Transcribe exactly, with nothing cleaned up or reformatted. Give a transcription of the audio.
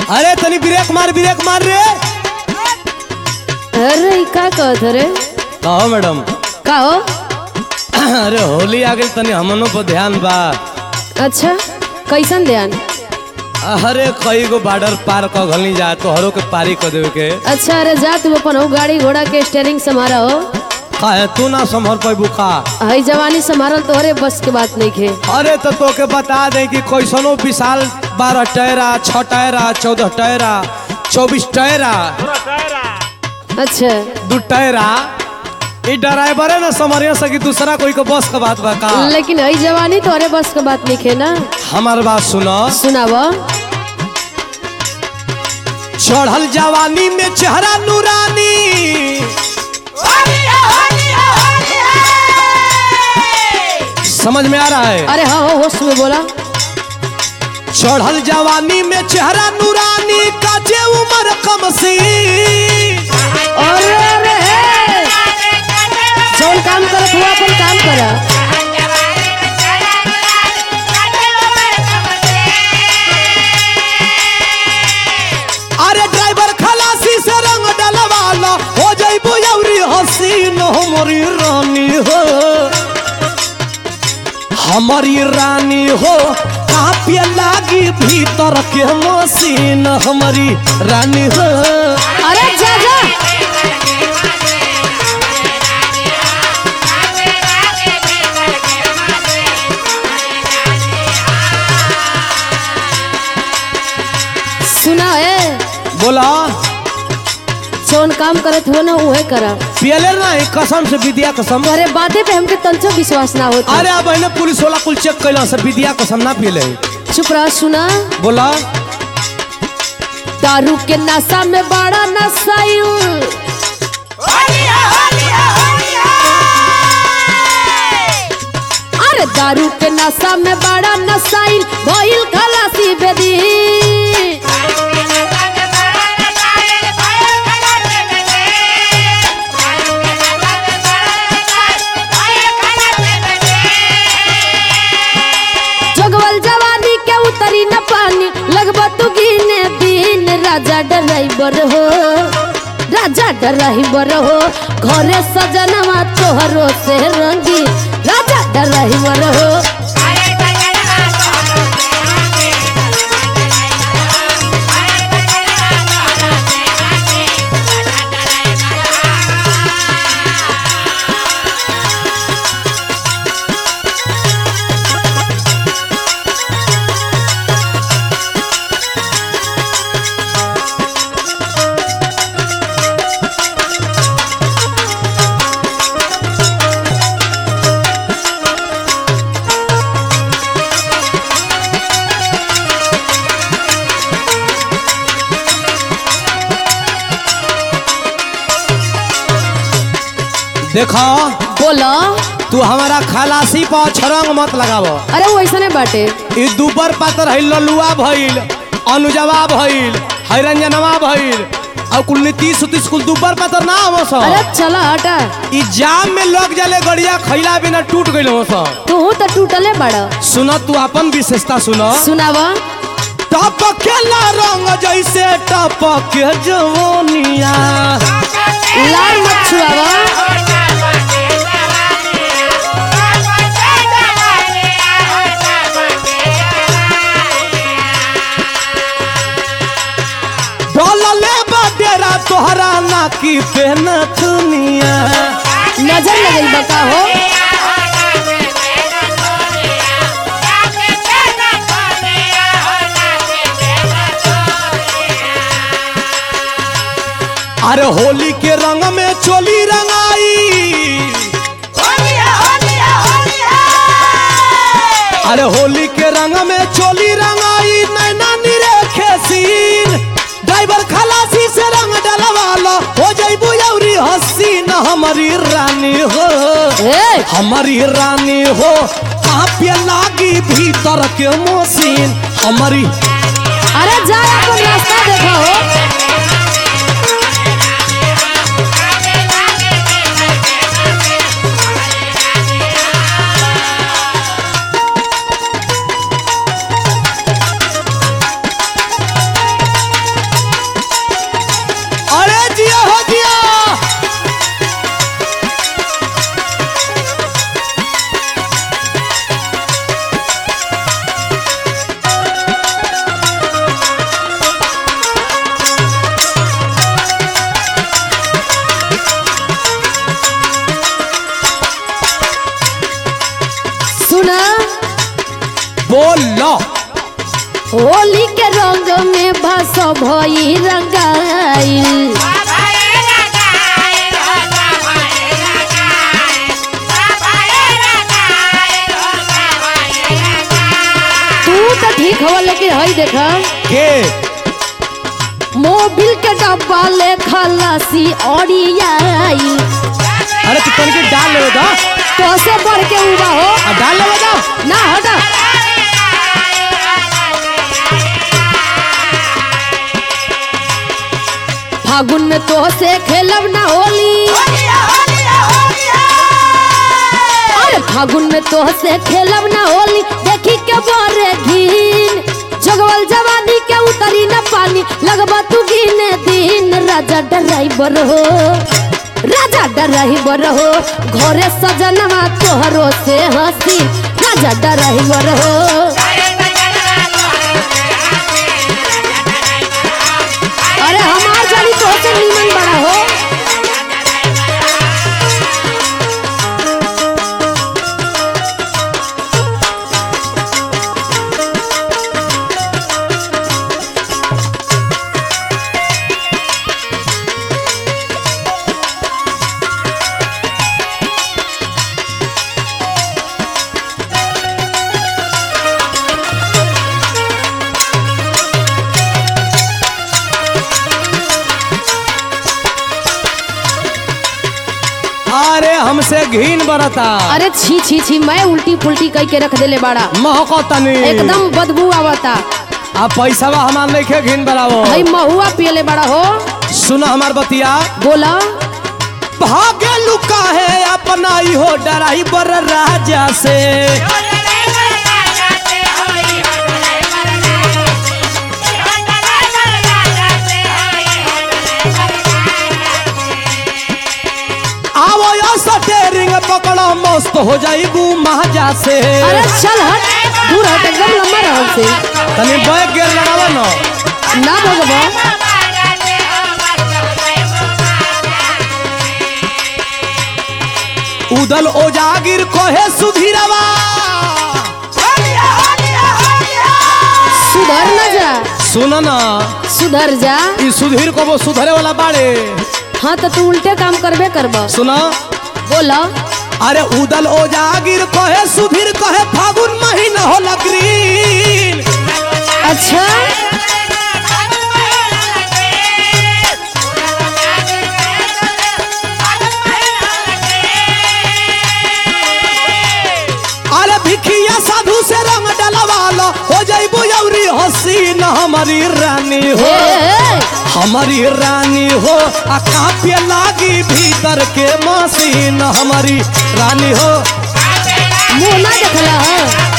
अरे तनी ब्रेक मार ब्रेक मार रे। अरे का कहत रे? कहो मैडम। कहो। अरे होली आ गई तनी हमनों पर ध्यान बा। अच्छा कैसन ध्यान? अरे कई गो बॉर्डर पार कर घलनी जा तो हरो के पारी कर देवे के। अच्छा अरे जा तू अपन हो गाड़ी घोड़ा के स्टीयरिंग संभारा हो। का है तू ना संभल पाई बुका। हई जवानी संभारल तोहरे बस के बात नहीं खे। अरे तो तोके बता दे कि कैसनो विशाल बारह टायरा छह टायरा चौदह टायरा चौबीस टायरा अच्छा दू टायरा ये ड्राइवर है ना समरिया सकी दूसरा कोई को बस का बात बा का। लेकिन हई जवानी तोहरे बस के बात नहीं खे ना। हमार बात सुनो। सुनावा। चढ़ल जवानी में चेहरा नूरानी समझ में आ रहा है? अरे हाँ हो होश में बोला। चढ़ल जवानी में चेहरा नूरानी काजे उम्र कम सी। अरे अरे जौन काम करत हुआ अपन काम करा। अरे ड्राइवर खलासी से रंग डलवाला हो जाइबो यौरी हसीन हमारी रानी हो हमारी रानी हो कापिया लागी भीतर के मसीन हमारी रानी हो। अरे जा जा सुना है? बोला। जौन काम करत हो ना उहे करा। पियले ना कसम से विद्या कसम। अरे बातें पे हमके तंचो विश्वास ना होता। अरे अब इन्हें पुलिस वाला कुल चेक कैला से विद्या कसम ना पियले। चुप रह। सुना। बोला। दारू के नशा में बड़ा नशाइल अरे दारू के नशा में बड़ा नशाइल भइल खलासी बेदी। जोगवल जवानी के उतरी न पानी लगबा तू गिने दिन। राजा ड्राइवर हो राजा ड्राइवर हो घरे सजनवा तोहरो से रंगी। राजा ड्राइवर हो देखो। बोला। तू हमारा खलासी पर छरंग मत लगावो। अरे वो ऐसा नहीं बाटे। ई दुबर पातर है ललुआ भइल अनुजवा भइल हैरंजनवा भइल और कुल नीतीश उतीश कुल दुबर पातर ना हो स। अरे चला हटा। ई जाम में लग जाले गड़िया खैला बिना टूट गइल हो स। तू तो टूटले बड़ा। सुनो तू अपन विशेषता सुनो। सुनावा। टपकेला रंग जैसे टपके जवानिया। लाल मत छुआवा। तोहरा नाकी पे नथुनिया। नजर लगल बका हो। अरे होली के रंग में चोली रंगाई। अरे होली के रंग में चोली रंगाई नैना निरे खेसीन। ड्राइवर खलासी से रंग डलवाला हो जाइबो यौरी हसीन हमारी रानी हो हमारी रानी हो कापिया लागी भीतर के मसीन हमारी। अरे जा अपन रास्ता देखा हो। होली के रंग में भस भई रंगाइल। तू तो ठीक हो लेकिन हई देखा के मोबिल के डब्बा ले खलासी ओरियाई। अरे तू तन के डाल ले दा तो से बढ़ के उबा हो आ डाल ले दा ना हटा। फागुन में तो से खेलब ना होली। अरे फागुन में तो से खेलब ना होली देखी के बोरे घीन। जगवल जवानी के उतरी न पानी लगबा तू गिने दिन। राजा ड्राइवर हो राजा ड्राइवर हो घरे सजनवा तोहरो से हंसी। राजा ड्राइवर हो अरे हमार जानी तो से नीमन बड़ा हो। अरे हमसे घीन बरता। अरे छी छी छी मैं उल्टी पुल्टी कई के रख देले बाड़ा। महको तनी एकदम बदबू आवता। आ पैसा बा हमार लेके घीन बरावो। भाई महुआ पियले बड़ा हो। सुना हमार बतिया बोला भागे लुका है अपना ही हो ड्राइवर राजा से। आवो या स्टीयरिंग पकड़ा मस्त हो जाइबू महाजा से। अरे चल हट दूर हट एकदम लंबा रहो से। तनी बैग गेर लगावा ना ना भगवा उदल ओजागिर कोहे सुधीरवा। सुधर न जा सुना ना सुधर जा। ई सुधीर को वो सुधरे वाला बाड़े। हाँ तो तू उल्टे काम करबे करबा। सुना बोला अरे उदल ओजागिर कहे सुधीर कहे फागुन महीना होला ग्रीन। अच्छा अरे भिखिया साधु से रंग डलवालो हो जाइबू यौरी हसीन हमारी रानी हो। हमारी रानी हो आ कांपे लागी भीतर के मसीन हमारी रानी हो। मुँह ना देखला है।